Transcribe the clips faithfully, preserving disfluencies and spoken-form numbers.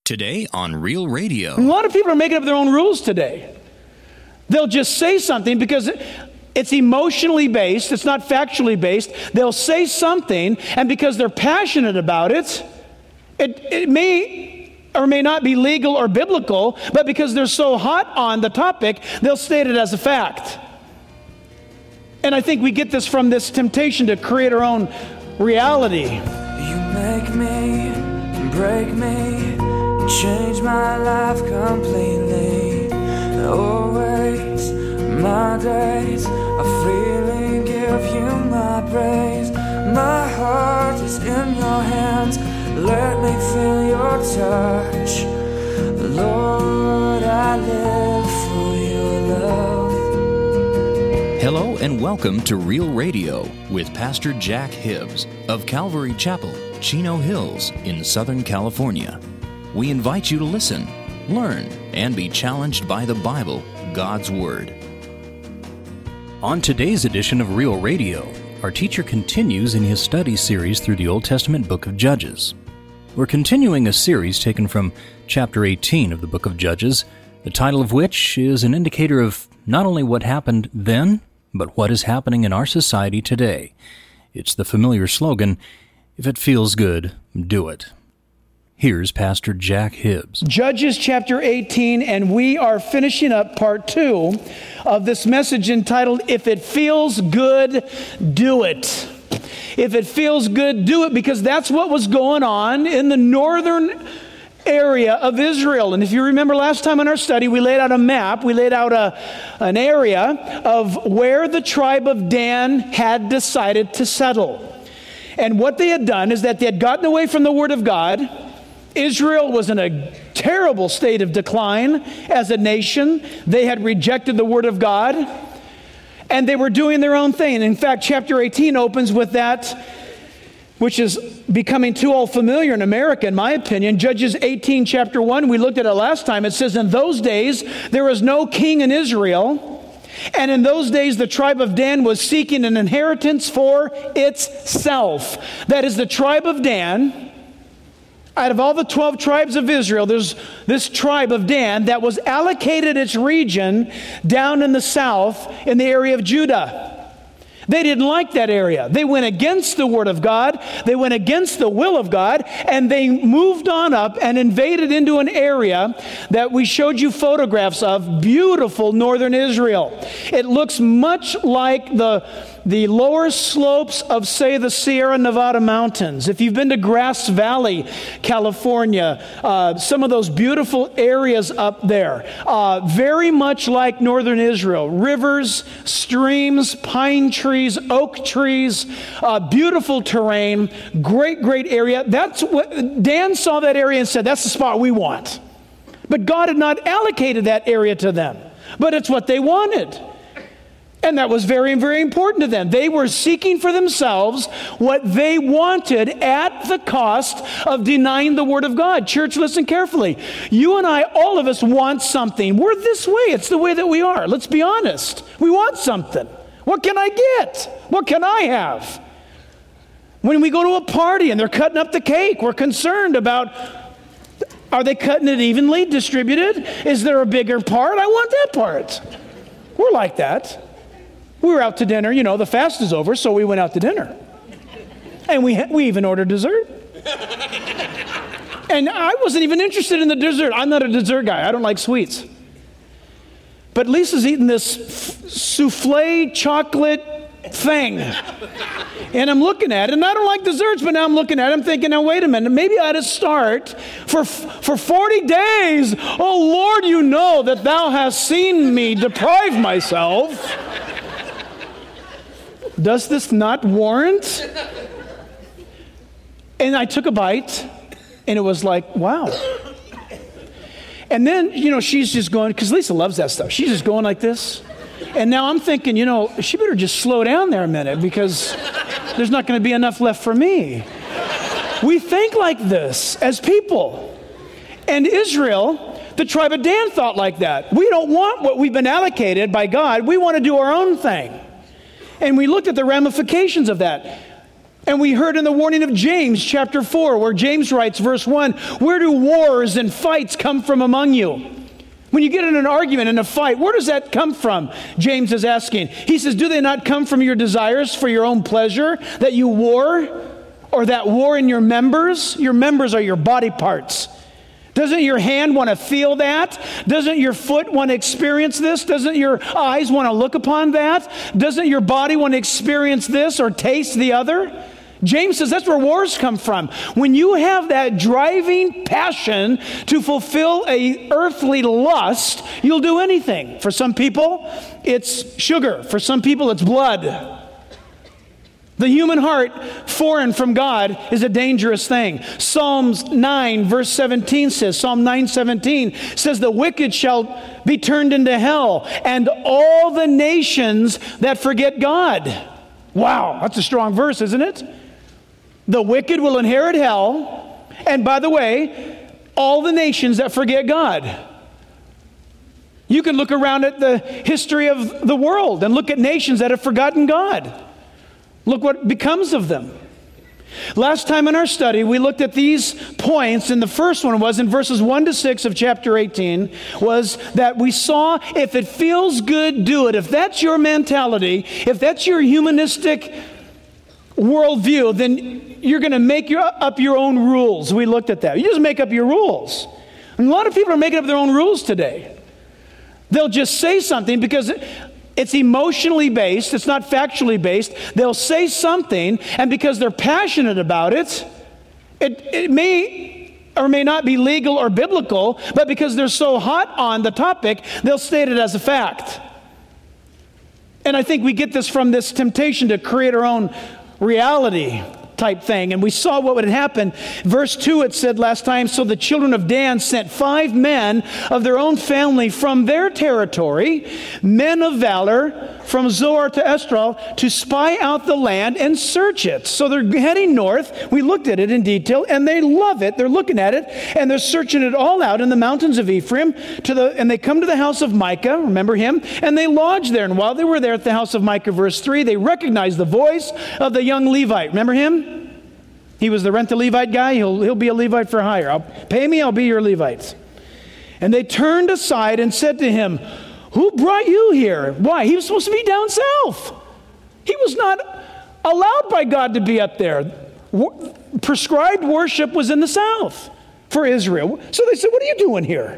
Today on Real Radio. A lot of people are making up their own rules today. They'll just say something because it's emotionally based, it's not factually based. They'll say something, and because they're passionate about it, it, it may or may not be legal or biblical, but because they're so hot on the topic, they'll state it as a fact. And I think we get this from this temptation to create our own reality. You make me, break me, change my life completely. Always my days I freely give you my praise. My heart is in your hands, let me feel your touch. Lord, I live for your love. Hello and welcome to Real Radio with Pastor Jack Hibbs of Calvary Chapel, Chino Hills in Southern California. We invite you to listen, learn, and be challenged by the Bible, God's Word. On today's edition of Real Radio, our teacher continues in his study series through the Old Testament book of Judges. We're continuing a series taken from chapter eighteen of the book of Judges, the title of which is an indicator of not only what happened then, but what is happening in our society today. It's the familiar slogan, if it feels good, do it. Here's Pastor Jack Hibbs. Judges chapter eighteen, and we are finishing up part two of this message entitled, If It Feels Good, Do It. If it feels good, do it, because that's what was going on in the northern area of Israel. And if you remember last time in our study, we laid out a map, we laid out a, an area of where the tribe of Dan had decided to settle. And what they had done is that they had gotten away from the Word of God. Israel was in a terrible state of decline as a nation. They had rejected the Word of God, and they were doing their own thing. In fact, chapter eighteen opens with that, which is becoming too all familiar in America, in my opinion. Judges eighteen, chapter one, we looked at it last time. It says, in those days, there was no king in Israel, and in those days, the tribe of Dan was seeking an inheritance for itself. That is, the tribe of Dan, out of all the twelve tribes of Israel, there's this tribe of Dan that was allocated its region down in the south in the area of Judah. They didn't like that area. They went against the Word of God. They went against the will of God, and they moved on up and invaded into an area that we showed you photographs of, beautiful northern Israel. It looks much like the, the lower slopes of, say, the Sierra Nevada mountains. If you've been to Grass Valley, California, uh, some of those beautiful areas up there, uh, very much like northern Israel. Rivers, streams, pine trees, oak trees, uh, beautiful terrain, great, great area. That's what Dan saw that area and said, that's the spot we want. But God had not allocated that area to them, but it's what they wanted. And that was very, very important to them. They were seeking for themselves what they wanted at the cost of denying the Word of God. Church, listen carefully. You and I, all of us want something. We're this way. It's the way that we are. Let's be honest. We want something. What can I get? What can I have? When we go to a party and they're cutting up the cake, we're concerned about, are they cutting it evenly distributed? Is there a bigger part? I want that part. We're like that. We were out to dinner, you know, the fast is over, so we went out to dinner. And we we even ordered dessert. And I wasn't even interested in the dessert. I'm not a dessert guy. I don't like sweets. But Lisa's eating this f- souffle chocolate thing. And I'm looking at it, and I don't like desserts, but now I'm looking at it, I'm thinking, now wait a minute, maybe I ought to start for, for forty days. Oh Lord, you know that thou hast seen me deprive myself. Does this not warrant? And I took a bite, and it was like, wow. And then, you know, she's just going, because Lisa loves that stuff. She's just going like this. And now I'm thinking, you know, she better just slow down there a minute, because there's not going to be enough left for me. We think like this as people. And Israel, the tribe of Dan, thought like that. We don't want what we've been allocated by God. We want to do our own thing. And we looked at the ramifications of that. And we heard in the warning of James chapter four, where James writes, verse one, where do wars and fights come from among you? When you get in an argument, in a fight, where does that come from? James is asking. He says, do they not come from your desires for your own pleasure, that you war, or that war in your members? Your members are your body parts. Doesn't your hand want to feel that? Doesn't your foot want to experience this? Doesn't your eyes want to look upon that? Doesn't your body want to experience this or taste the other? James says that's where wars come from. When you have that driving passion to fulfill a earthly lust, you'll do anything. For some people, it's sugar. For some people, it's blood. The human heart, foreign from God, is a dangerous thing. Psalms nine, verse seventeen says, Psalm nine seventeen says, the wicked shall be turned into hell, and all the nations that forget God. Wow, that's a strong verse, isn't it? The wicked will inherit hell, and by the way, all the nations that forget God. You can look around at the history of the world and look at nations that have forgotten God. Look what becomes of them. Last time in our study, we looked at these points, and the first one was in verses one to six of chapter eighteen, was that we saw if it feels good, do it. If that's your mentality, if that's your humanistic worldview, then you're going to make your, up your own rules. We looked at that. You just make up your rules. And a lot of people are making up their own rules today. They'll just say something because it's emotionally based, it's not factually based. They'll say something, and because they're passionate about it, it, it may or may not be legal or biblical, but because they're so hot on the topic, they'll state it as a fact. And I think we get this from this temptation to create our own reality type thing. And we saw what would happen. Verse two, it said last time, so the children of Dan sent five men of their own family from their territory, men of valor, from Zoar to Eshtaol, to spy out the land and search it. So they're heading north. We looked at it in detail, and they love it. They're looking at it, and they're searching it all out in the mountains of Ephraim. To the and they come to the house of Micah, remember him? And they lodge there. And while they were there at the house of Micah, verse three, they recognized the voice of the young Levite. Remember him? He was the rent the Levite guy. He'll, he'll be a Levite for hire. I'll, pay me, I'll be your Levite. And they turned aside and said to him, who brought you here? Why? He was supposed to be down south. He was not allowed by God to be up there. W- prescribed worship was in the south for Israel. So they said, what are you doing here?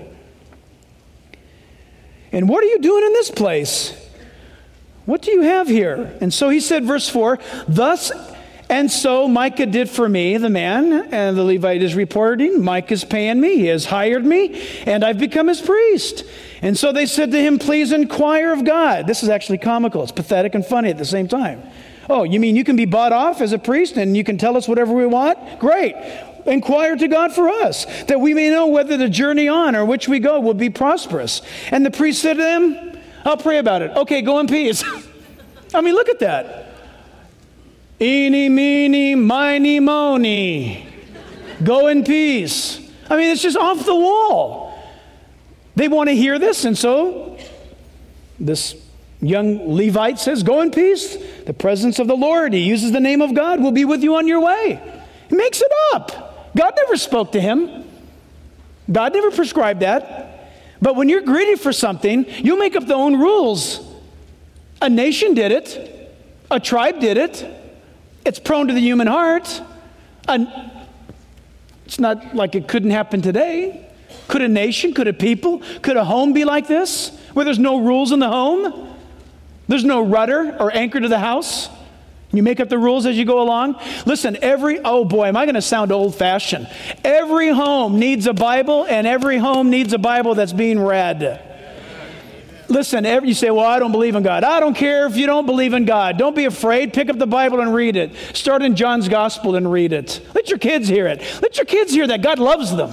And what are you doing in this place? What do you have here? And so he said, verse four, thus and so Micah did for me, the man, and the Levite is reporting, Micah's paying me, he has hired me, and I've become his priest. And so they said to him, please inquire of God. This is actually comical. It's pathetic and funny at the same time. Oh, you mean you can be bought off as a priest and you can tell us whatever we want? Great. Inquire to God for us, that we may know whether the journey on or which we go will be prosperous. And the priest said to them, I'll pray about it. Okay, go in peace. I mean, look at that. Eeny, meeny, miny, mony. Go in peace. I mean, it's just off the wall. They want to hear this, and so this young Levite says, go in peace. The presence of the Lord, he uses the name of God, will be with you on your way. He makes it up. God never spoke to him. God never prescribed that. But when you're greedy for something, you'll make up the own rules. A nation did it. A tribe did it. It's prone to the human heart. And it's not like it couldn't happen today. Could a nation, could a people, could a home be like this? Where there's no rules in the home? There's no rudder or anchor to the house? You make up the rules as you go along? Listen, every, oh boy, am I going to sound old-fashioned. Every home needs a Bible, and every home needs a Bible that's being read. Listen, every, you say, well, I don't believe in God. I don't care if you don't believe in God. Don't be afraid. Pick up the Bible and read it. Start in John's Gospel and read it. Let your kids hear it. Let your kids hear that God loves them.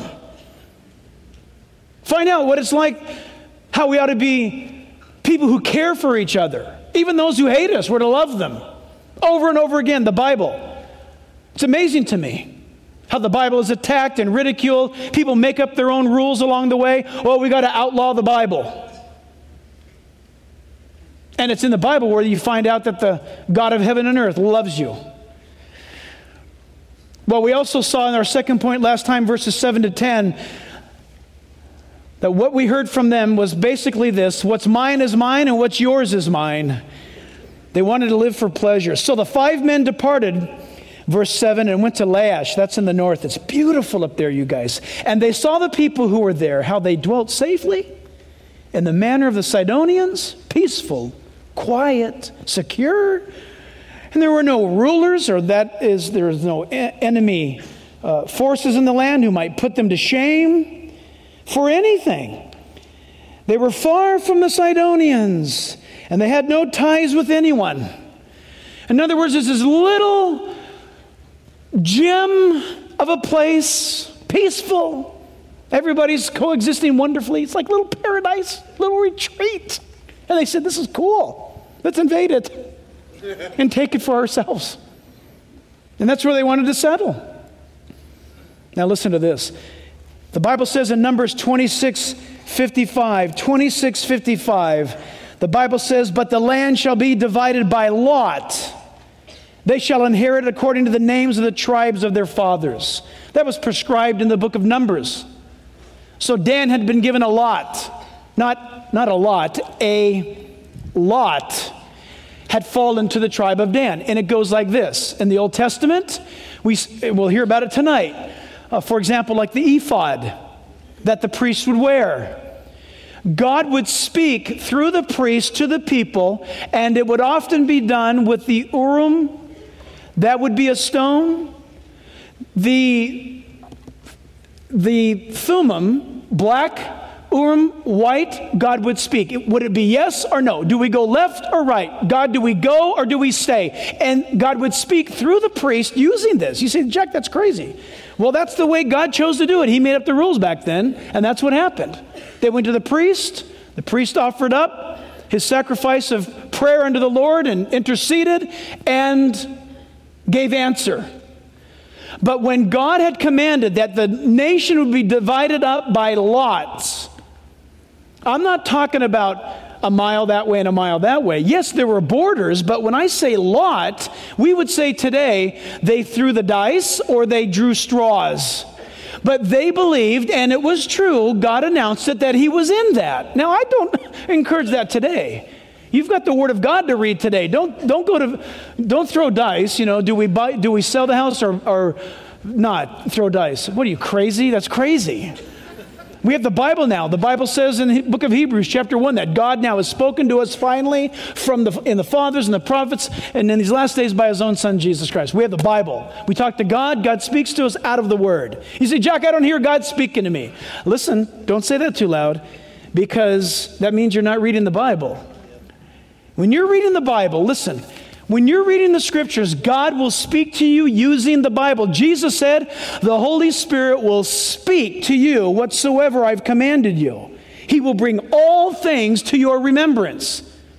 Find out what it's like, how we ought to be people who care for each other. Even those who hate us, we're to love them. Over and over again, the Bible. It's amazing to me how the Bible is attacked and ridiculed. People make up their own rules along the way. Oh, we got to outlaw the Bible. And it's in the Bible where you find out that the God of heaven and earth loves you. Well, we also saw in our second point last time, verses seven to ten, that what we heard from them was basically this: what's mine is mine and what's yours is mine. They wanted to live for pleasure. So the five men departed, verse seven, and went to Laish. That's in the north. It's beautiful up there, you guys. And they saw the people who were there, how they dwelt safely in the manner of the Sidonians, peaceful, quiet, secure. And there were no rulers, or that is, there is no enemy uh, forces in the land who might put them to shame for anything. They were far from the Sidonians, and they had no ties with anyone. In other words, it's this little gem of a place, peaceful. Everybody's coexisting wonderfully. It's like a little paradise, little retreat. And they said, this is cool. Let's invade it and take it for ourselves. And that's where they wanted to settle. Now listen to this. The Bible says in Numbers twenty-six fifty-five, twenty-six fifty-five, the Bible says, but the land shall be divided by lot. They shall inherit according to the names of the tribes of their fathers. That was prescribed in the book of Numbers. So Dan had been given a lot. Not, not a lot, a lot had fallen to the tribe of Dan. And it goes like this. In the Old Testament, we, we'll hear about it tonight. Uh, for example, like the ephod that the priest would wear. God would speak through the priest to the people, and it would often be done with the Urim, that would be a stone, the, the Thummim, black, Urim, white, God would speak. Would it be yes or no? Do we go left or right? God, do we go or do we stay? And God would speak through the priest using this. You say, Jack, that's crazy. Well, that's the way God chose to do it. He made up the rules back then, and that's what happened. They went to the priest. The priest offered up his sacrifice of prayer unto the Lord and interceded and gave answer. But when God had commanded that the nation would be divided up by lots, I'm not talking about a mile that way and a mile that way. Yes, there were borders, but when I say lot, we would say today they threw the dice or they drew straws. But they believed, and it was true, God announced it, that he was in that. Now, I don't encourage that today. You've got the Word of God to read today. Don't don't go to, don't throw dice. You know, do we buy, do we sell the house or, or not throw dice? What are you, crazy? That's crazy. We have the Bible now. The Bible says in the book of Hebrews chapter one that God now has spoken to us finally from the in the fathers and the prophets, and in these last days by his own Son, Jesus Christ. We have the Bible. We talk to God. God speaks to us out of the Word. You say, Jack, I don't hear God speaking to me. Listen, don't say that too loud, because that means you're not reading the Bible. When you're reading the Bible, listen, when you're reading the Scriptures, God will speak to you using the Bible. Jesus said, the Holy Spirit will speak to you whatsoever I've commanded you. He will bring all things to your remembrance.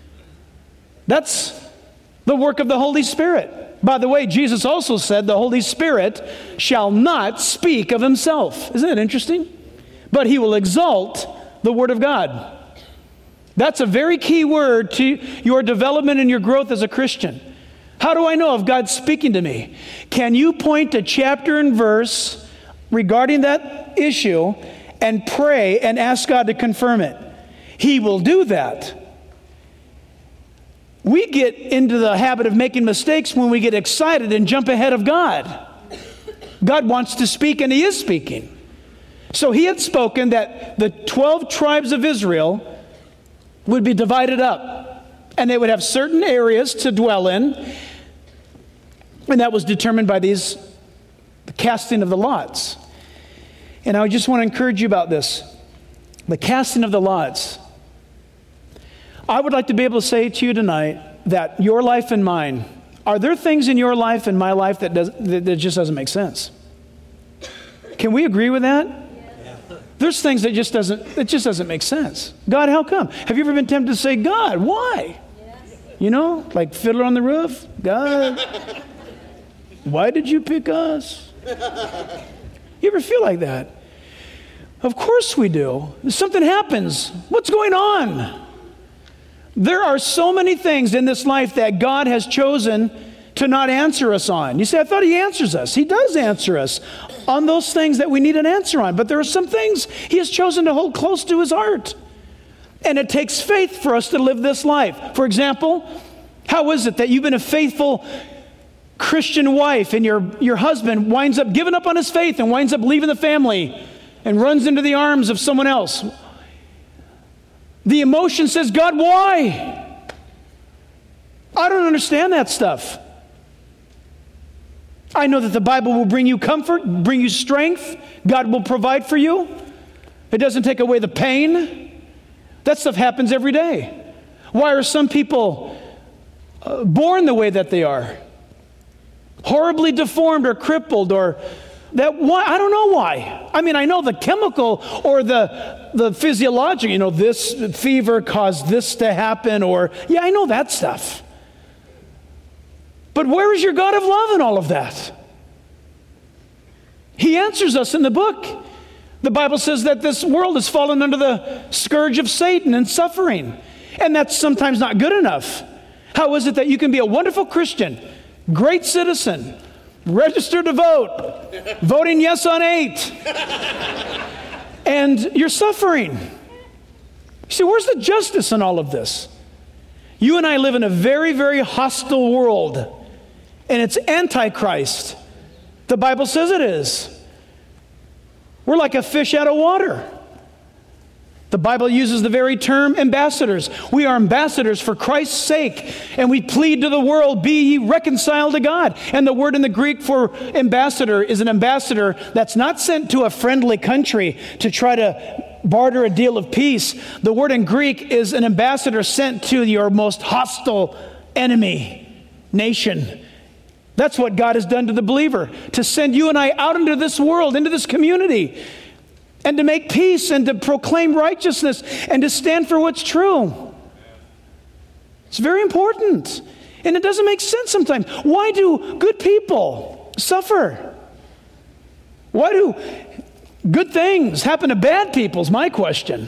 That's the work of the Holy Spirit. By the way, Jesus also said the Holy Spirit shall not speak of himself. Isn't that interesting? But he will exalt the Word of God. That's a very key word to your development and your growth as a Christian. How do I know if God's speaking to me? Can you point to chapter and verse regarding that issue and pray and ask God to confirm it? He will do that. We get into the habit of making mistakes when we get excited and jump ahead of God. God wants to speak, and he is speaking. So he had spoken that the twelve tribes of Israel would be divided up, and they would have certain areas to dwell in, and that was determined by these the casting of the lots. And I just want to encourage you about this, the casting of the lots. I would like to be able to say to you tonight that your life and mine, are there things in your life and my life that does that, that just doesn't make sense? Can we agree with that? There's things that just doesn't, it just doesn't make sense. God, how come? Have you ever been tempted to say, God, why? Yes. You know, like Fiddler on the Roof. God, why did you pick us? You ever feel like that? Of course we do. Something happens. What's going on? There are so many things in this life that God has chosen to to not answer us on. You say, I thought he answers us. He does answer us on those things that we need an answer on. But there are some things he has chosen to hold close to his heart. And it takes faith for us to live this life. For example, how is it that you've been a faithful Christian wife and your, your husband winds up giving up on his faith and winds up leaving the family and runs into the arms of someone else? The emotion says, God, why? I don't understand that stuff. I know that the Bible will bring you comfort, bring you strength. God will provide for you. It doesn't take away the pain. That stuff happens every day. Why are some people uh, born the way that they are? Horribly deformed or crippled or that why? I don't know why. I mean, I know the chemical or the the physiological, you know, this fever caused this to happen or, yeah, I know that stuff. But where is your God of love in all of that? He answers us in the book. The Bible says that this world has fallen under the scourge of Satan and suffering. And that's sometimes not good enough. How is it that you can be a wonderful Christian, great citizen, registered to vote, voting yes on eight, and you're suffering? You see, where's the justice in all of this? You and I live in a very, very hostile world, and it's antichrist. The Bible says it is. We're like a fish out of water. The Bible uses the very term ambassadors. We are ambassadors for Christ's sake, and we plead to the world, be ye reconciled to God. And the word in the Greek for ambassador is an ambassador that's not sent to a friendly country to try to barter a deal of peace. The word in Greek is an ambassador sent to your most hostile enemy nation. That's what God has done to the believer, to send you and I out into this world, into this community, and to make peace and to proclaim righteousness and to stand for what's true. It's very important. And it doesn't make sense sometimes. Why do good people suffer? Why do good things happen to bad people is my question.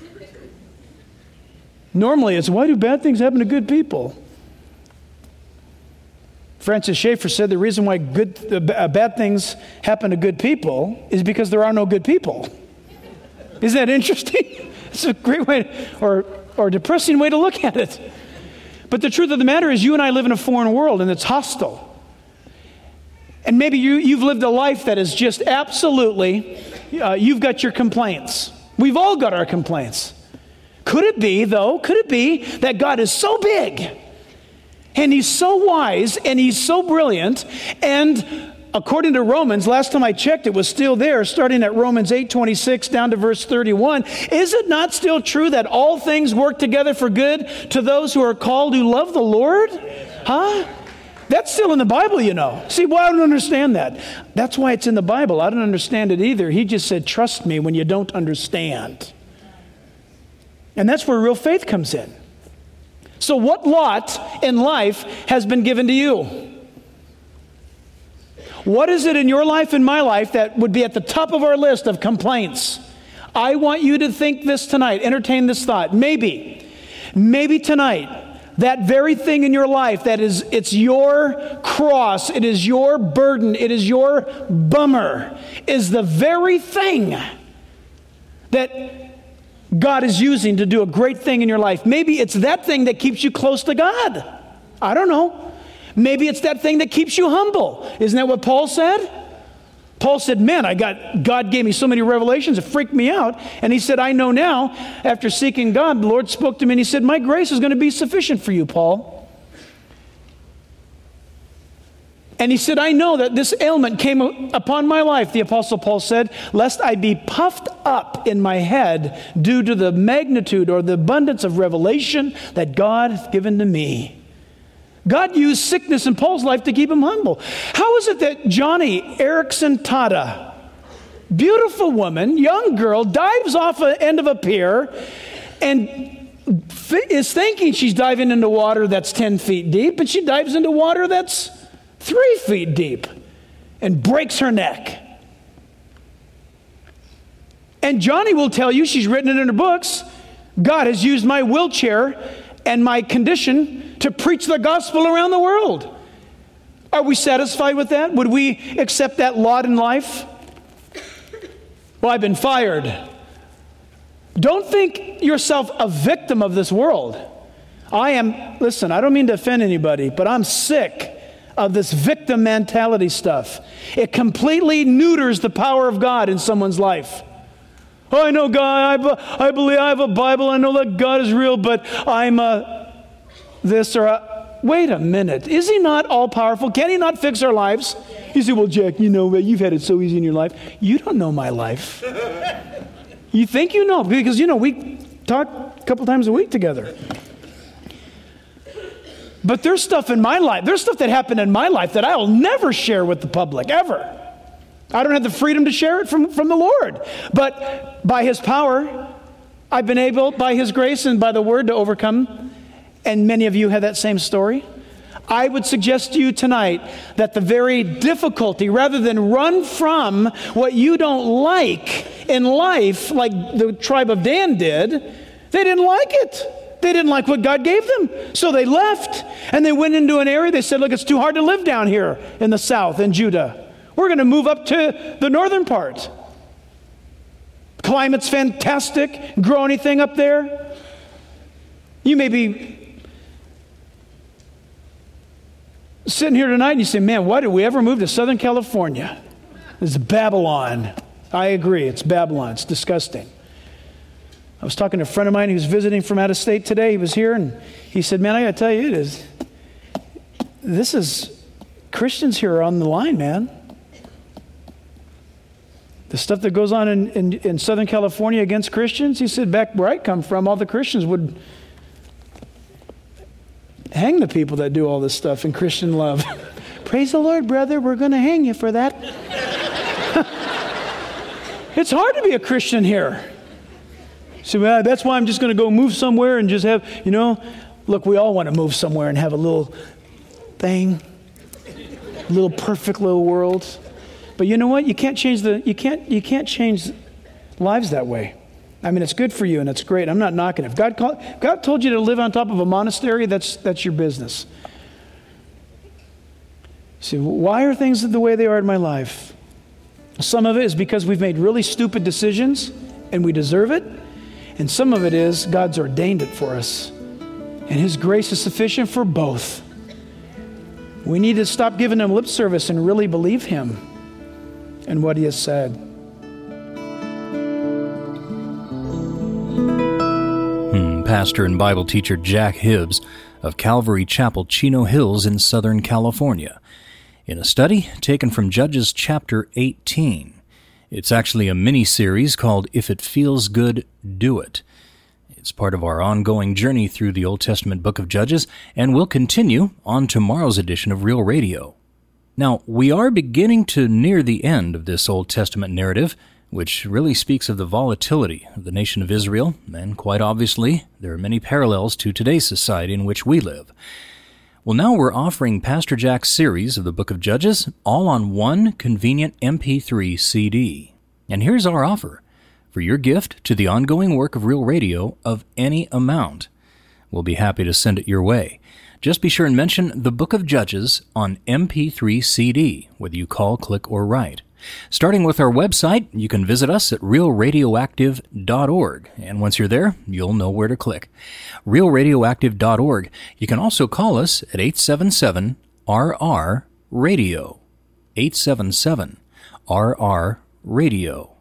Normally it's, why do bad things happen to good people? Francis Schaeffer said the reason why good, uh, bad things happen to good people is because there are no good people. Isn't that interesting? It's a great way, to, or or depressing way to look at it. But the truth of the matter is you and I live in a foreign world and it's hostile. And maybe you, you've lived a life that is just absolutely, uh, you've got your complaints. We've all got our complaints. Could it be, though, could it be that God is so big and he's so wise and he's so brilliant, and according to Romans, last time I checked, it was still there, starting at Romans eight twenty-six down to verse thirty-one. Is it not still true that all things work together for good to those who are called who love the Lord? Huh? That's still in the Bible, you know. See, well, I don't understand that. That's why it's in the Bible. I don't understand it either. He just said, trust me when you don't understand. And that's where real faith comes in. So what lot in life has been given to you? What is it in your life and my life that would be at the top of our list of complaints? I want you to think this tonight, entertain this thought. Maybe, maybe tonight, that very thing in your life that is, it's your cross, it is your burden, it is your bummer, is the very thing that God is using to do a great thing in your life. Maybe it's that thing that keeps you close to God. I don't know. Maybe it's that thing that keeps you humble. Isn't that what Paul said? Paul said, man, I got, God gave me so many revelations, it freaked me out. And he said, I know now, after seeking God, the Lord spoke to me and he said, my grace is going to be sufficient for you, Paul. And he said, I know that this ailment came upon my life, the Apostle Paul said, lest I be puffed up in my head due to the magnitude or the abundance of revelation that God hath given to me. God used sickness in Paul's life to keep him humble. How is it that Johnny Erickson Tada, beautiful woman, young girl, dives off the end of a pier and th- is thinking she's diving into water that's ten feet deep, but she dives into water that's three feet deep and breaks her neck. And Johnny will tell you, she's written it in her books, God has used my wheelchair and my condition to preach the gospel around the world. Are we satisfied with that? Would we accept that lot in life? Well, I've been fired. Don't think yourself a victim of this world. I am, listen, I don't mean to offend anybody, but I'm sick of this victim mentality stuff. It completely neuters the power of God in someone's life. Oh, I know God, I, I believe I have a Bible, I know that God is real, but I'm a this or a, wait a minute. Is he not all-powerful? Can he not fix our lives? You say, well, Jack, you know, you've had it so easy in your life. You don't know my life. You think you know, because, you know, we talk a couple times a week together. But there's stuff in my life, there's stuff that happened in my life that I'll never share with the public, ever. I don't have the freedom to share it from, from the Lord. But by his power, I've been able, by his grace and by the word, to overcome. And many of you have that same story. I would suggest to you tonight that the very difficulty, rather than run from what you don't like in life, like the tribe of Dan did, they didn't like it. They didn't like what God gave them. So they left and they went into an area. They said, look, it's too hard to live down here in the south in Judah. We're going to move up to the northern part. Climate's fantastic. Grow anything up there. You may be sitting here tonight and you say, man, why did we ever move to Southern California? It's Babylon. I agree. It's Babylon. It's disgusting. I was talking to a friend of mine who was visiting from out of state today. He was here and he said, man, I got to tell you, it is, this is, Christians here are on the line, man. The stuff that goes on in, in, in Southern California against Christians, he said, back where I come from, all the Christians would hang the people that do all this stuff in Christian love. Praise the Lord, brother, we're going to hang you for that. It's hard to be a Christian here. So well, that's why I'm just going to go move somewhere and just have, you know, look, we all want to move somewhere and have a little thing, a little perfect little world. But you know what? You can't change the, you can't, you can't change lives that way. I mean, it's good for you and it's great. I'm not knocking it. If God called, God told you to live on top of a monastery, that's, that's your business. See, why are things the way they are in my life? Some of it is because we've made really stupid decisions and we deserve it. And some of it is God's ordained it for us. And his grace is sufficient for both. We need to stop giving him lip service and really believe him and what he has said. Hmm, Pastor and Bible teacher Jack Hibbs of Calvary Chapel, Chino Hills in Southern California, in a study taken from Judges chapter eighteen. It's actually a mini-series called If It Feels Good, Do It. It's part of our ongoing journey through the Old Testament book of Judges, and will continue on tomorrow's edition of Real Radio. Now, we are beginning to near the end of this Old Testament narrative, which really speaks of the volatility of the nation of Israel, and quite obviously, there are many parallels to today's society in which we live. Well, now we're offering Pastor Jack's series of the book of Judges all on one convenient M P three C D. And here's our offer for your gift to the ongoing work of Real Radio of any amount. We'll be happy to send it your way. Just be sure and mention the book of Judges on M P three C D, whether you call, click, or write. Starting with our website, you can visit us at real radioactive dot org, and once you're there, you'll know where to click. real radioactive dot org. You can also call us at eight seven seven R R radio, eight seven seven R R radio.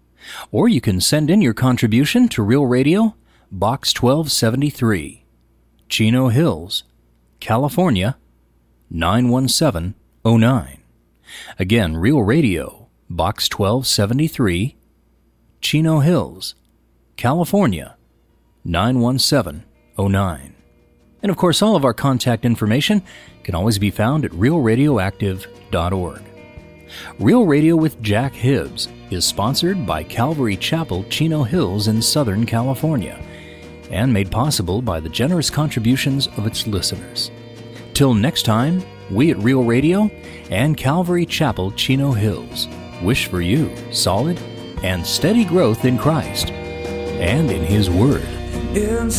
Or you can send in your contribution to Real Radio, Box twelve seventy-three, Chino Hills, California, nine one seven oh nine. Again, Real Radio, Box twelve seventy-three, Chino Hills, California, nine one seven oh nine. And of course, all of our contact information can always be found at real radioactive dot org. Real Radio with Jack Hibbs is sponsored by Calvary Chapel, Chino Hills in Southern California, and made possible by the generous contributions of its listeners. Till next time, we at Real Radio and Calvary Chapel, Chino Hills wish for you solid and steady growth in Christ and in His Word.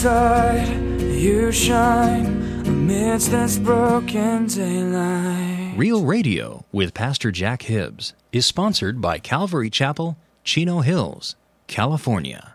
Inside, you shine amidst this broken daylight. Real Radio with Pastor Jack Hibbs is sponsored by Calvary Chapel, Chino Hills, California.